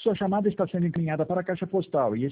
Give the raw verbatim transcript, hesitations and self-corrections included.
Sua chamada está sendo encaminhada para a caixa postal e